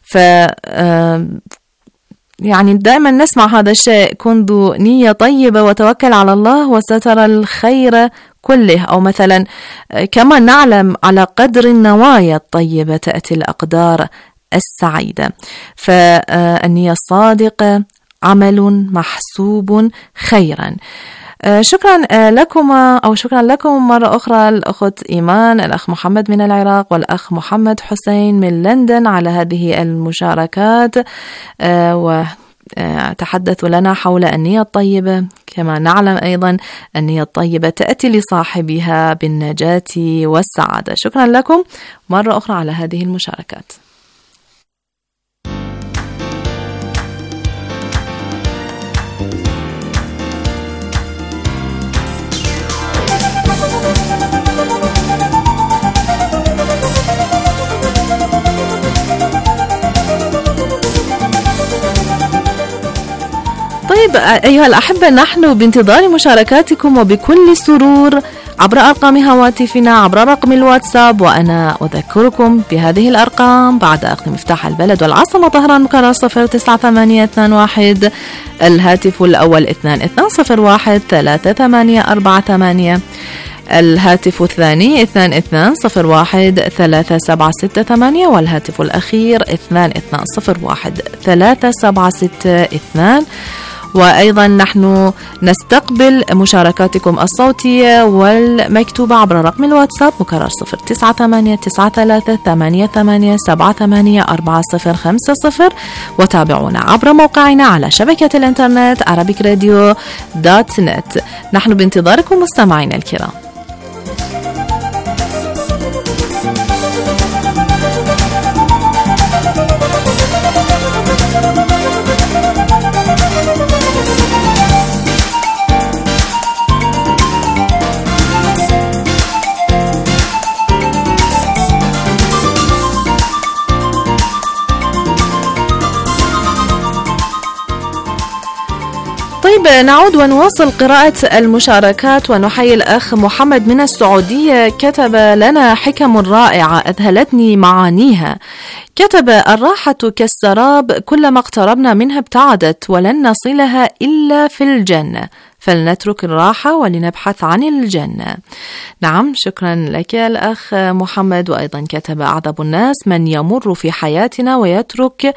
يعني دائما نسمع هذا الشيء: كن ذو نية طيبة وتوكل على الله وسترى الخير كله، أو مثلا كما نعلم على قدر النوايا الطيبة تأتي الأقدار السعيدة. فالنية الصادقة عمل محسوب خيرا. شكرا لكم مرة أخرى الأخت إيمان، الأخ محمد من العراق، والأخ محمد حسين من لندن على هذه المشاركات، وتحدثوا لنا حول النية الطيبة. كما نعلم أيضا النية الطيبة تأتي لصاحبها بالنجاة والسعادة. شكرا لكم مرة أخرى على هذه المشاركات. طيب أيها الأحبة، نحن بانتظار مشاركاتكم وبكل سرور عبر أرقام هواتفنا، عبر رقم الواتساب، وأنا أذكركم بهذه الأرقام بعد أخذ مفتاح البلد والعاصمة طهران مكرر 09821، الهاتف الأول 22013848، الهاتف الثاني 22013768، والهاتف الأخير 22013762. وأيضا نحن نستقبل مشاركاتكم الصوتية والمكتوبة عبر رقم الواتساب مكرر 0989388784050، وتابعونا عبر موقعنا على شبكة الإنترنت arabicradio.net. نحن بانتظاركم مستمعينا الكرام. طيب نعود ونواصل قراءة المشاركات، ونحيي الأخ محمد من السعودية، كتب لنا حكم رائعة أذهلتني معانيها. كتب: الراحة كالسراب، كلما اقتربنا منها ابتعدت، ولن نصلها إلا في الجنة، فلنترك الراحة ولنبحث عن الجنة. نعم، شكرا لك الأخ محمد. وأيضا كتب: أعذب الناس من يمر في حياتنا ويترك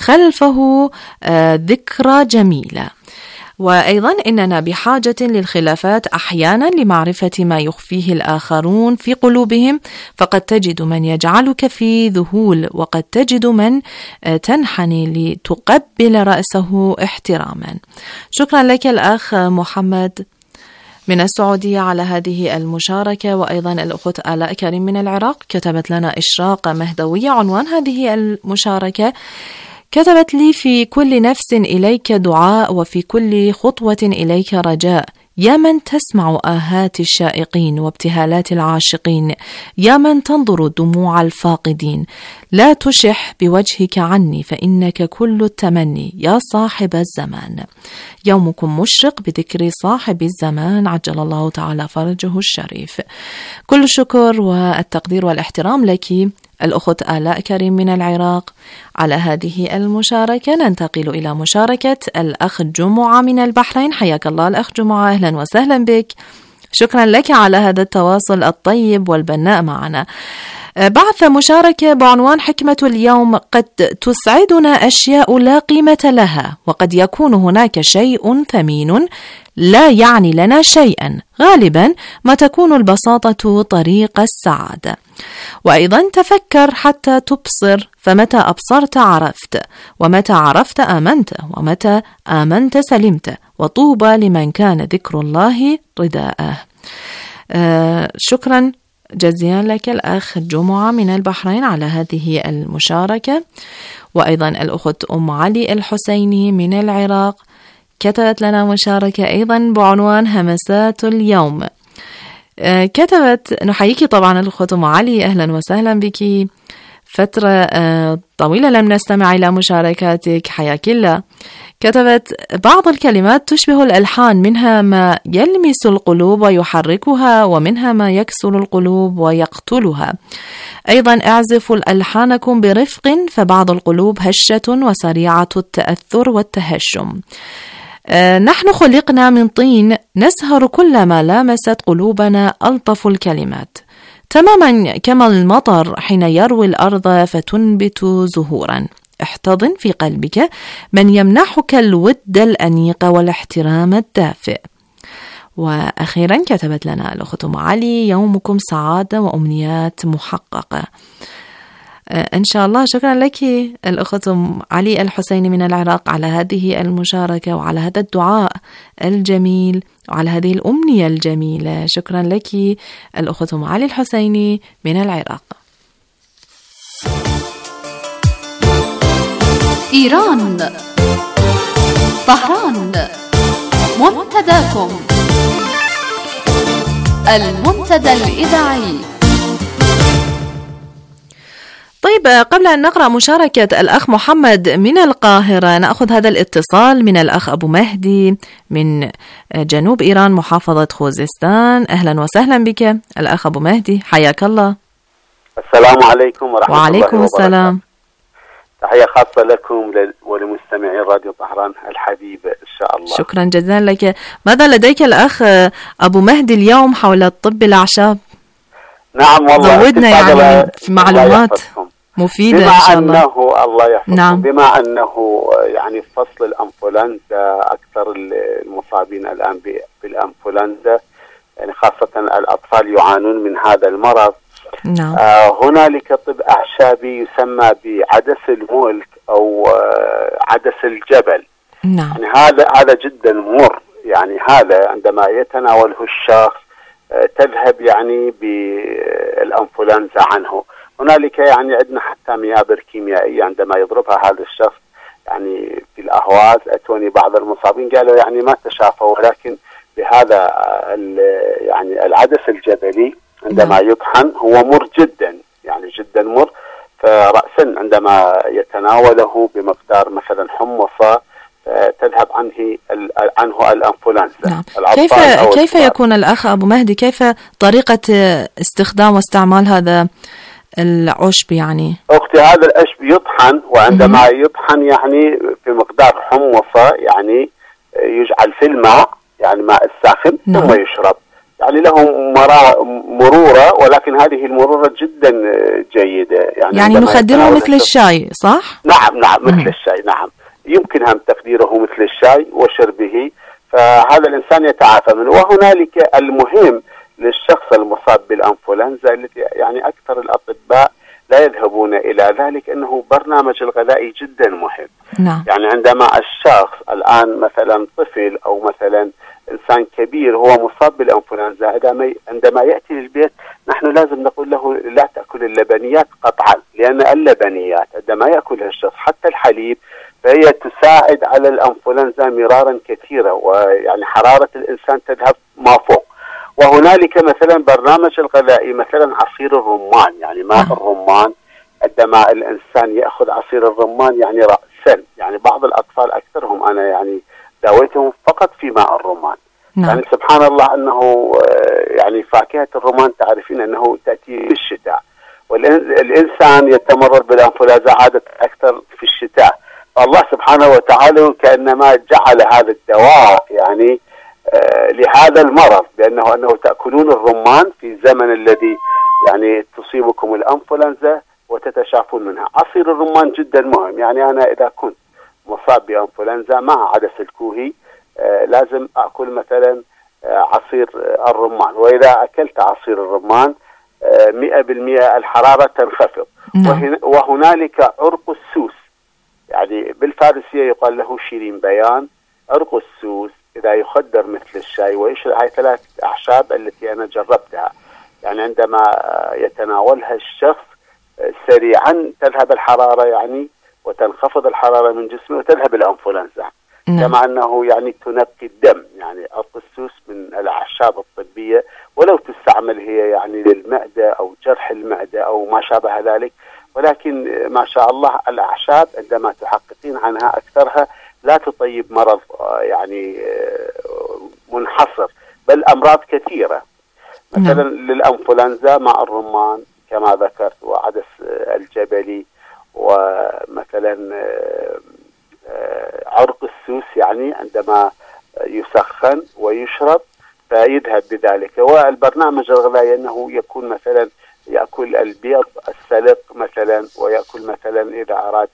خلفه ذكرى جميلة. وأيضا إننا بحاجة للخلافات أحيانا لمعرفة ما يخفيه الآخرون في قلوبهم، فقد تجد من يجعلك في ذهول، وقد تجد من تنحني لتقبل رأسه احتراما. شكرا لك الأخ محمد من السعودية على هذه المشاركة. وأيضا الأخت آلاء كريم من العراق كتبت لنا إشراقة مهدوية. عنوان هذه المشاركة: كتبت لي: في كل نفس إليك دعاء، وفي كل خطوة إليك رجاء، يا من تسمع آهات الشائقين وابتهالات العاشقين، يا من تنظر دموع الفاقدين، لا تشح بوجهك عني فإنك كل التمني يا صاحب الزمان. يومكم مشرق بذكر صاحب الزمان عجل الله تعالى فرجه الشريف. كل الشكر والتقدير والاحترام لك الأخت آلاء كريم من العراق على هذه المشاركة. ننتقل إلى مشاركة الأخ جمعة من البحرين. حياك الله الأخ جمعة، أهلا وسهلا بك. شكرا لك على هذا التواصل الطيب والبناء معنا. بعث مشاركة بعنوان: حكمة اليوم: قد تسعدنا أشياء لا قيمة لها، وقد يكون هناك شيء ثمين لا يعني لنا شيئا، غالبا ما تكون البساطة طريق السعادة. وأيضا تفكر حتى تبصر، فمتى أبصرت عرفت، ومتى عرفت آمنت، ومتى آمنت سلمت، وطوبى لمن كان ذكر الله رداءه. شكرا جزيلا لك الأخ جمعة من البحرين على هذه المشاركة. وأيضا الأخت أم علي الحسيني من العراق كتبت لنا مشاركة أيضا بعنوان: همسات اليوم. كتبت: نحييك طبعا الأخت أم علي، أهلا وسهلا بك، فترة طويلة لم نستمع إلى مشاركاتك، حياك الله. كتبت: بعض الكلمات تشبه الألحان، منها ما يلمس القلوب ويحركها، ومنها ما يكسر القلوب ويقتلها. أيضا اعزفوا الألحانكم برفق، فبعض القلوب هشة وسريعة التأثر والتهشم. نحن خلقنا من طين، نسهر كلما لامست قلوبنا ألطف الكلمات، تماما كما المطر حين يروي الأرض فتنبت زهورا. احتضن في قلبك من يمنحك الود الأنيق والاحترام الدافئ. وأخيرا كتبت لنا الأخت أم علي: يومكم سعادة وأمنيات محققة. إن شاء الله. شكرا لك الأخت أم علي الحسيني من العراق على هذه المشاركة وعلى هذا الدعاء الجميل وعلى هذه الأمنية الجميلة. شكرا لك الأخت أم علي الحسيني من العراق. إيران، طهران، منتداكم، المنتدى الإذاعي. طيب، قبل أن نقرأ مشاركة الأخ محمد من القاهرة، نأخذ هذا الاتصال من الأخ أبو مهدي من جنوب إيران محافظة خوزستان. أهلا وسهلا بك الأخ أبو مهدي، حياك الله. السلام عليكم ورحمة الله وبركاته. وعليكم السلام. تحية خاصة لكم ولمستمعي راديو طهران الحبيبة إن شاء الله. شكرا جزيلا لك. ماذا لديك الأخ أبو مهدي اليوم حول طب الأعشاب؟ نعم والله، زودنا يعني في معلومات مفيدة بما إن شاء الله. أنه الله يحفظكم. نعم. بما أنه يعني فصل الأنفلونزا أكثر المصابين الآن بالأنفلونزا، يعني خاصة الأطفال يعانون من هذا المرض. نعم. هنالك طب أعشابي يسمى بعدس الملك أو عدس الجبل. نعم. يعني هذا جدا مر، يعني هذا عندما يتناوله الشخص تذهب يعني بالأنفلونزا عنه. هنالك يعني عندنا حتى ميابر كيميائية عندما يضربها هذا الشخص يعني في الأهواز. أتوني بعض المصابين قالوا يعني ما تشافوا، ولكن بهذا يعني العدس الجبلي عندما يطحن هو مر جدا، يعني جدا مر. فرأسا عندما يتناوله بمقدار مثلا حمصة تذهب عنه الأنفلونزا. نعم. كيف يكون الأخ أبو مهدي، كيف طريقة استخدام واستعمال هذا العشب؟ يعني أختي هذا العشب يطحن، وعندما يطحن يعني في مقدار حمصة يعني يجعل في الماء، يعني ماء الساخن. نعم. ثم يشرب، يعني له مرورة، ولكن هذه المرورة جدا جيدة. يعني نخدره مثل الشاي، صح؟ نعم مثل الشاي. نعم، يمكن هم تقديره مثل الشاي وشربه، فهذا الإنسان يتعافى منه. وهنالك المهم للشخص المصاب بالأنفلونزا التي يعني أكثر الأطباء لا يذهبون إلى ذلك، أنه برنامج الغذائي جدا مهم. نعم. يعني عندما الشخص الآن مثلا طفل أو مثلا إنسان كبير هو مصاب بالأنفلونزا، عندما يأتي للبيت نحن لازم نقول له لا تأكل اللبنيات قطعا، لأن اللبنيات عندما يأكلها الشخص حتى الحليب فهي تساعد على الأنفلونزا مرارا كثيرا، ويعني حرارة الإنسان تذهب ما فوق. وهنالك مثلا برنامج الغذائي مثلا عصير الرمان، يعني ماء الرمان. عندما الإنسان يأخذ عصير الرمان يعني رأسا، يعني بعض الأطفال أكثرهم أنا يعني داويتهم فقط في ماء الرمان. نعم. يعني سبحان الله أنه يعني فاكهة الرمان تعرفين أنه تأتي في الشتاء، والإنسان يتمرر بالأنفلونزا عادة أكثر في الشتاء. الله سبحانه وتعالى كأنما جعل هذا الدواء يعني لهذا المرض، أنه تأكلون الرمان في الزمن الذي يعني تصيبكم الأنفلونزا وتتشافون منها. عصير الرمان جدا مهم. يعني أنا إذا كنت مصاب بأنفلونزا مع عدس الكوهي لازم أكل مثلا عصير الرمان، وإذا أكلت عصير الرمان 100% الحرارة تنخفض. وهنالك عرق السوس، يعني بالفارسية يقال له شيرين بيان. عرق السوس إذا يخدر مثل الشاي ويشرب، هاي 3 أعشاب التي أنا جربتها، يعني عندما يتناولها الشخص سريعا تذهب الحرارة يعني وتنخفض الحرارة من جسمه وتذهب الأنفلونزا. كما أنه يعني تنقي الدم. يعني عرق السوس من الأعشاب الطبية، ولو تستعمل هي يعني للمعدة أو جرح المعدة أو ما شابه ذلك، ولكن ما شاء الله الأعشاب عندما تحققين عنها أكثرها لا تطيب مرض يعني منحصر، بل أمراض كثيرة. مثلا للأنفلونزا مع الرمان كما ذكرت، وعدس الجبلي، ومثلا عرق السوس يعني عندما يسخن ويشرب فيذهب بذلك. والبرنامج الغذائي أنه يكون مثلا يأكل البيض السلق مثلا، ويأكل مثلا إذا أراد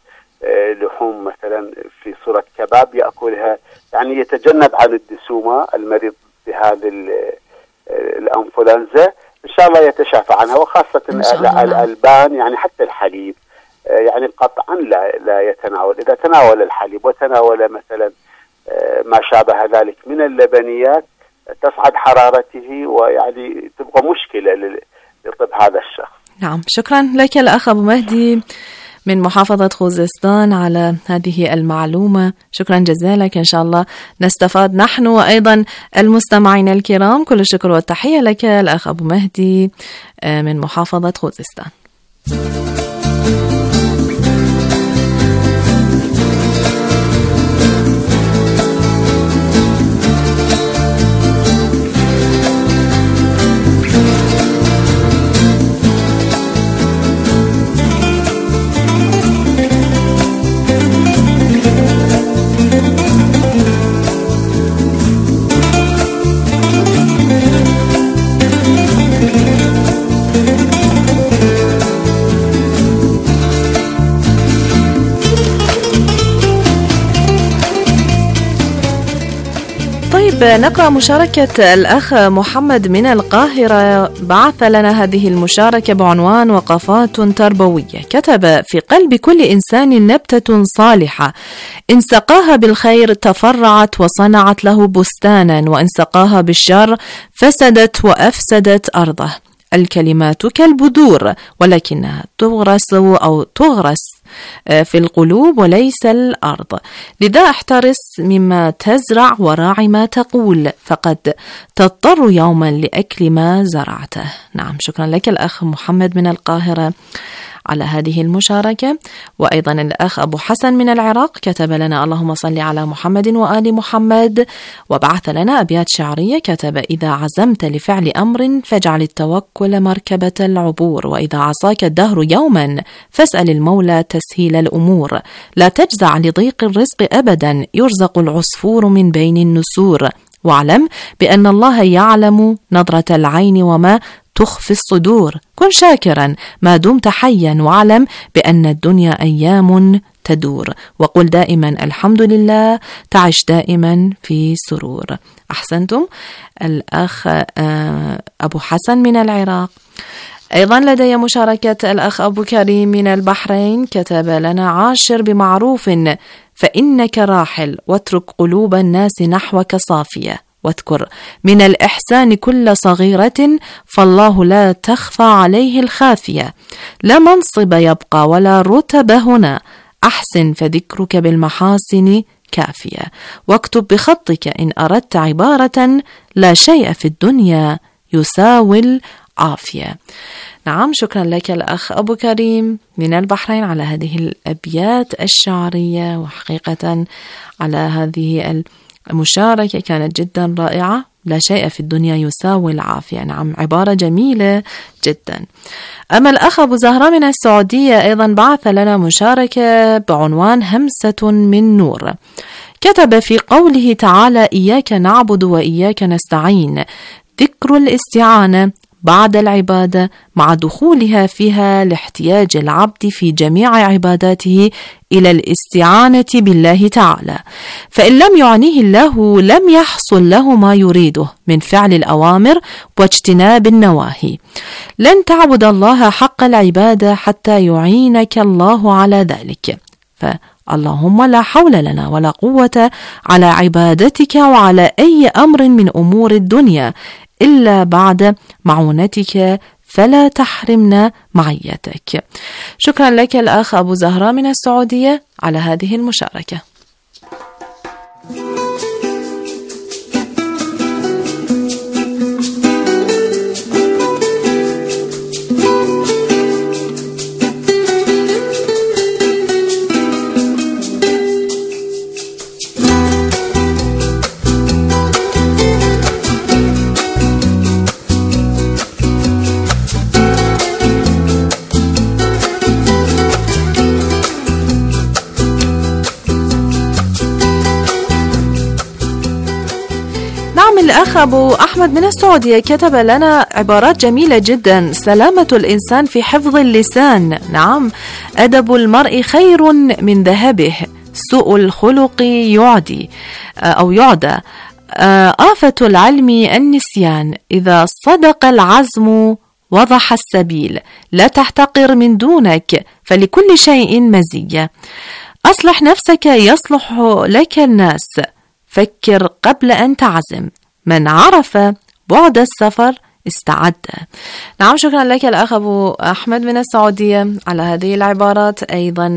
لحوم مثلا في صورة كباب يأكلها، يعني يتجنب عن الدسومة. المريض بهذه الأنفلونزا إن شاء الله يتشافى عنها، وخاصة الألبان يعني حتى الحليب يعني قطعا لا يتناول. إذا تناول الحليب وتناول مثلا ما شابه ذلك من اللبنيات تصعد حرارته، ويعني تبقى مشكلة لطب هذا الشخص. نعم، شكرا لك الأخ أبو مهدي من محافظة خوزستان على هذه المعلومة، شكرا جزيلا. إن شاء الله نستفاد نحن وأيضا المستمعين الكرام. كل الشكر والتحية لك الأخ أبو مهدي من محافظة خوزستان. نقرأ مشاركة الأخ محمد من القاهرة، بعث لنا هذه المشاركة بعنوان وقفات تربوية. كتب: في قلب كل إنسان نبتة صالحة، إن سقاها بالخير تفرعت وصنعت له بستانا، وإن سقاها بالشر فسدت وأفسدت أرضه. الكلمات كالبذور ولكنها تغرس في القلوب وليس الأرض، لذا احترس مما تزرع وراعي ما تقول، فقد تضطر يوما لأكل ما زرعته. نعم، شكرا لك الأخ محمد من القاهرة على هذه المشاركة. وأيضا الأخ أبو حسن من العراق كتب لنا: اللهم صل على محمد وآل محمد، وبعث لنا أبيات شعرية. كتب: إذا عزمت لفعل أمر فاجعل التوكل مركبة العبور، وإذا عصاك الدهر يوما فاسأل المولى تسهيل الأمور، لا تجزع لضيق الرزق أبدا، يرزق العصفور من بين النسور، واعلم بأن الله يعلم نظرة العين وما تخفي الصدور، كن شاكرا ما دمت حيا، واعلم بأن الدنيا أيام تدور، وقل دائما الحمد لله، تعش دائما في سرور. أحسنتم الأخ أبو حسن من العراق. أيضا لدي مشاركة الأخ أبو كريم من البحرين، كتب لنا: عاشر بمعروف فإنك راحل، واترك قلوب الناس نحوك صافية، واذكر من الإحسان كل صغيرة، فالله لا تخفى عليه الخافية، لا منصب يبقى ولا رتب هنا، أحسن فذكرك بالمحاسن كافية، واكتب بخطك إن أردت عبارة، لا شيء في الدنيا يساوي العافية. نعم، شكرا لك الأخ أبو كريم من البحرين على هذه الأبيات الشعرية، وحقيقة على هذه المشاركة كانت جدا رائعة. لا شيء في الدنيا يساوي العافية. نعم، عبارة جميلة جدا. أما الأخ أبو زهرة من السعودية أيضا بعث لنا مشاركة بعنوان همسة من نور. كتب: في قوله تعالى: إياك نعبد وإياك نستعين، ذكر الاستعانة بعد العبادة مع دخولها فيها لاحتياج العبد في جميع عباداته إلى الاستعانة بالله تعالى، فإن لم يعنيه الله لم يحصل له ما يريده من فعل الأوامر واجتناب النواهي. لن تعبد الله حق العبادة حتى يعينك الله على ذلك، فاللهم لا حول لنا ولا قوة على عبادتك وعلى أي أمر من أمور الدنيا إلا بعد معونتك، فلا تحرمنا معيتك. شكرا لك الأخ أبو زهرة من السعودية على هذه المشاركة. الأخ أبو أحمد من السعودية كتب لنا عبارات جميلة جدا: سلامة الإنسان في حفظ اللسان. نعم، أدب المرء خير من ذهبه، سوء الخلق يعدي أو يعدى، آفة العلم النسيان. إذا صدق العزم وضح السبيل، لا تحتقر من دونك فلكل شيء مزية. أصلح نفسك يصلح لك الناس، فكر قبل أن تعزم، من عرف بعد السفر استعد. نعم، شكرا لك الأخ أبو أحمد من السعودية على هذه العبارات. أيضا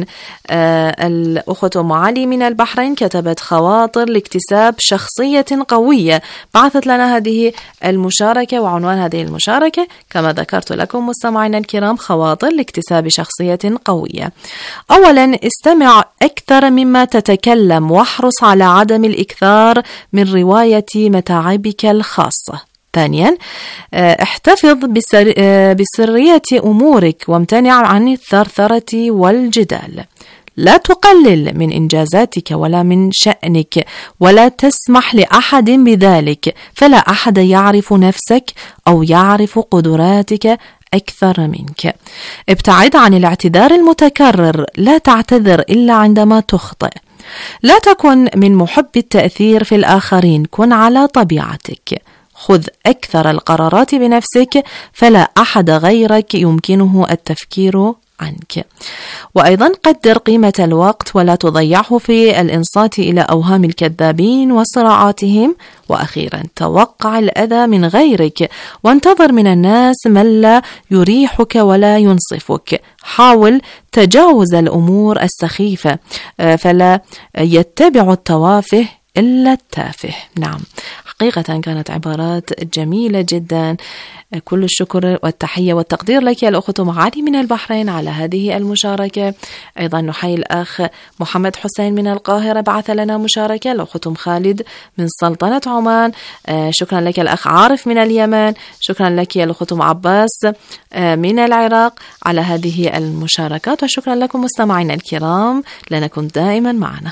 الأخت أم علي من البحرين كتبت خواطر لاكتساب شخصية قوية، بعثت لنا هذه المشاركة، وعنوان هذه المشاركة كما ذكرت لكم مستمعينا الكرام خواطر لاكتساب شخصية قوية. أولا، استمع أكثر مما تتكلم، واحرص على عدم الإكثار من رواية متاعبك الخاصة. ثانيا، احتفظ بسرية أمورك وامتنع عن الثرثرة والجدال. لا تقلل من إنجازاتك ولا من شأنك، ولا تسمح لأحد بذلك، فلا أحد يعرف نفسك أو يعرف قدراتك أكثر منك. ابتعد عن الاعتذار المتكرر، لا تعتذر إلا عندما تخطئ. لا تكن من محب التأثير في الآخرين، كن على طبيعتك. خذ أكثر القرارات بنفسك، فلا أحد غيرك يمكنه التفكير عنك. وأيضا قدر قيمة الوقت ولا تضيعه في الإنصات إلى أوهام الكذابين وصراعاتهم. وأخيرا، توقع الأذى من غيرك، وانتظر من الناس من لا يريحك ولا ينصفك. حاول تجاوز الأمور السخيفة، فلا يتبع التوافه إلا التافه. نعم، حقيقة كانت عبارات جميلة جدا. كل الشكر والتحية والتقدير لك يا الأخت معالي من البحرين على هذه المشاركة. أيضا نحيي الأخ محمد حسين من القاهرة، بعث لنا مشاركة. الأخت خالد من سلطنة عمان، شكرا لك الأخ عارف من اليمن، شكرا لك يا الأخت عباس من العراق على هذه المشاركات، وشكرا لكم مستمعينا الكرام، لنكن دائما معنا.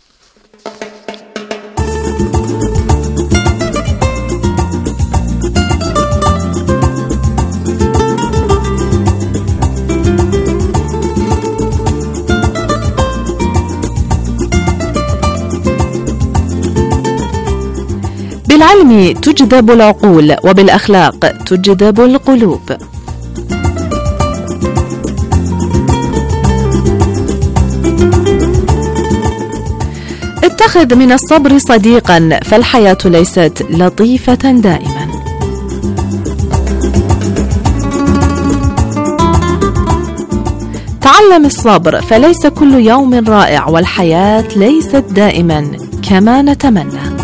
بالعلم تجذب العقول، وبالأخلاق تجذب القلوب. اتخذ من الصبر صديقا، فالحياة ليست لطيفة دائما. تعلم الصبر، فليس كل يوم رائع، والحياة ليست دائما كما نتمنى.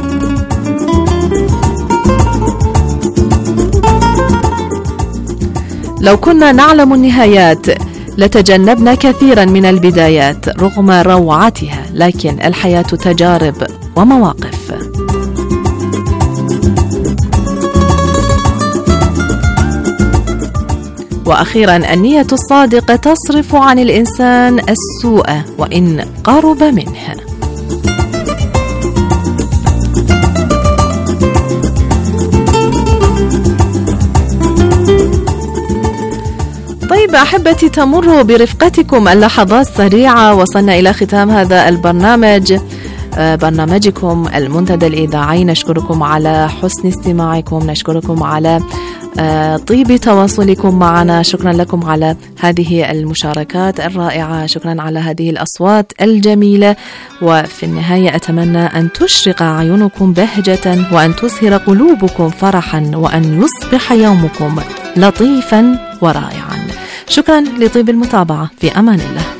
لو كنا نعلم النهايات لتجنبنا كثيرا من البدايات رغم روعتها، لكن الحياة تجارب ومواقف. وأخيرا، النية الصادقة تصرف عن الإنسان السوء وإن قرب منه. طيب أحبتي، تمر برفقتكم اللحظات سريعة. وصلنا إلى ختام هذا البرنامج، برنامجكم المنتدى الإذاعي. نشكركم على حسن استماعكم، نشكركم على طيب تواصلكم معنا، شكرا لكم على هذه المشاركات الرائعة، شكرا على هذه الأصوات الجميلة. وفي النهاية أتمنى أن تشرق أعينكم بهجة، وأن تسهر قلوبكم فرحا، وأن يصبح يومكم لطيفا ورائعا. شكرا لطيب المتابعة، في أمان الله.